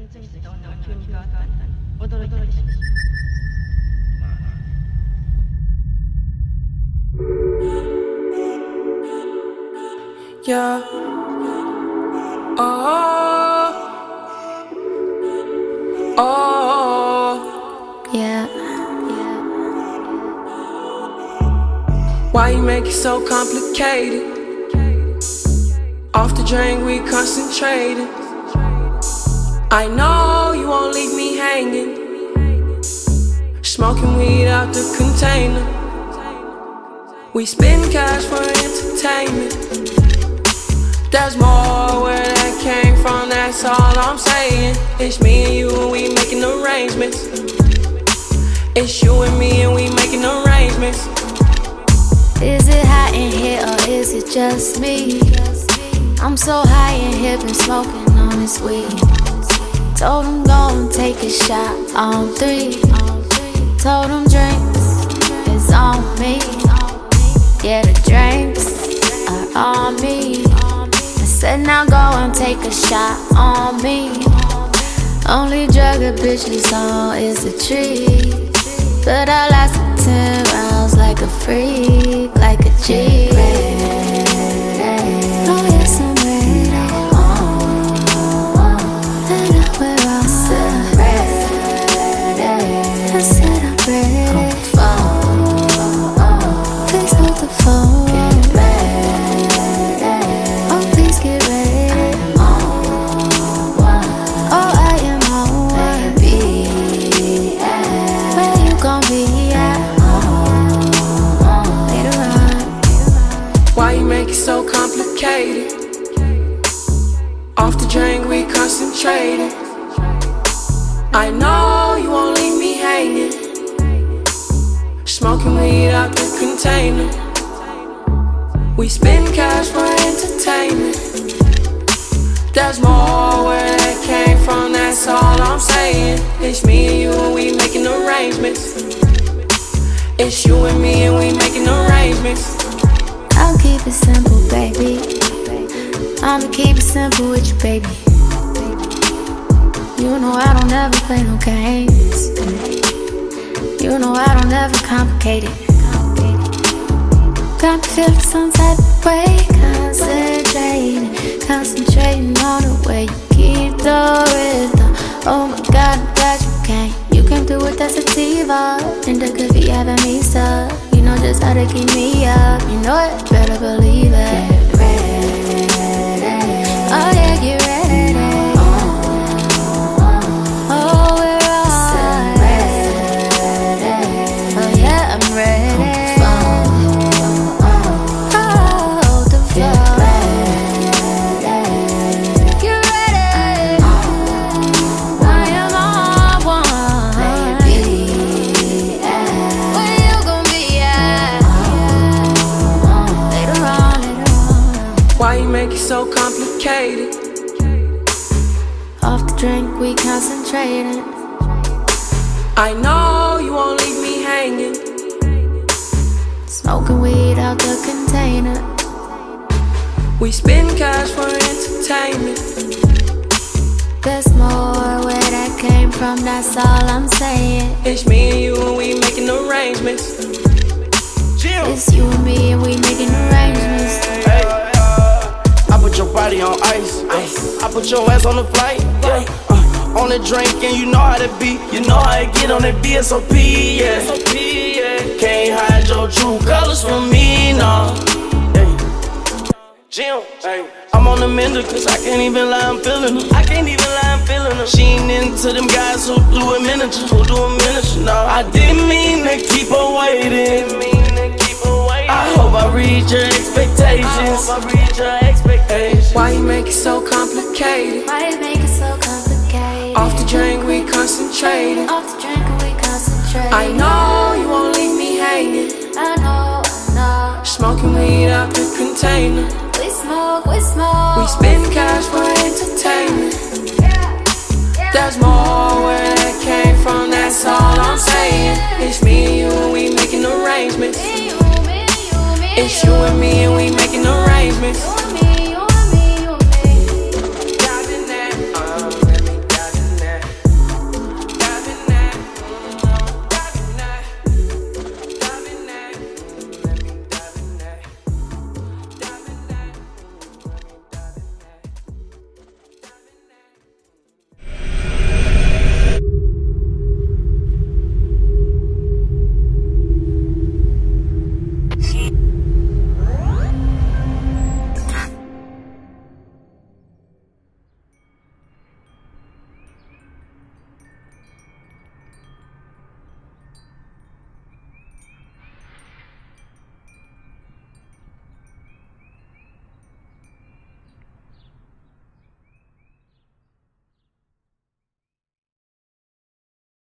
Yeah. Oh. Oh. Yeah. Why you make it so complicated? Off the drain, we concentrated. I know you won't leave me hanging. Smoking weed out the container. We spend cash for entertainment. There's more where that came from, that's all I'm saying. It's me and you and we making arrangements. It's you and me and we making arrangements. Is it hot in here or is it just me? I'm so high in here, been smoking on this weed. Told him go and take a shot on 3. Told him drinks is on me. Yeah, the drinks are on me. I said now go and take a shot on me. Only drug a bitch is on is the tree. But I lasted 10 rounds like a freak, like a G. Oh yes, I'm ready. And I wear all I said I'm ready. Please hold the phone. Oh, please get ready. Oh, I am on one. Where you gon' be at? Later on. Why you make it so complicated? Off the drink, we concentrated. I know you won't leave me hanging. Smoking weed out the container. We spend cash for entertainment. There's more where that came from, that's all I'm saying. It's me and you and we making arrangements. It's you and me and we making arrangements. I'll keep it simple, baby. I'ma keep it simple with you, baby. You know I don't ever play no games. You know I don't ever complicate it. Got me feeling some type of way. Concentrating on the way you keep the rhythm. Oh my God, I'm glad you came. You came through with that sativa, and that could be having me stuck. You know just how to keep me up. You know it, better believe it. Get ready. Oh yeah, get ready. Oh, we're all ready. Oh yeah, I'm ready. Oh, the floor. Get ready. I am on one. Where you gon' be at? Later on. Why you make it so complicated? Off the drink, we concentrated. I know you won't leave me hanging. Smoking weed out the container. We spend cash for entertainment. There's more where that came from, that's all I'm saying. It's me and you and we making arrangements. It's you and me and we making arrangements. Hey, I put your body on ice. I put your ass on the flight. On the drink and you know how to be. You know how to get on that BSOP, yeah. Can't hide your true colors from me, no. Hey, Jim, hey, I'm on the mender cause I can't even lie, I'm feeling her. She ain't into them guys who do a miniature, no. I didn't mean to keep her waiting. I hope I reach your expectations. Why you make it so complicated? Why you make it so complicated? Off the drink, we concentrated. Off the drink and we concentrate. I know you won't leave me hanging. I know. Smoking weed out the container. We smoke. We spend cash for entertainment. There's more where that came from, that's all I'm saying. It's me and you and we making arrangements. It's you and me and we making arrangements.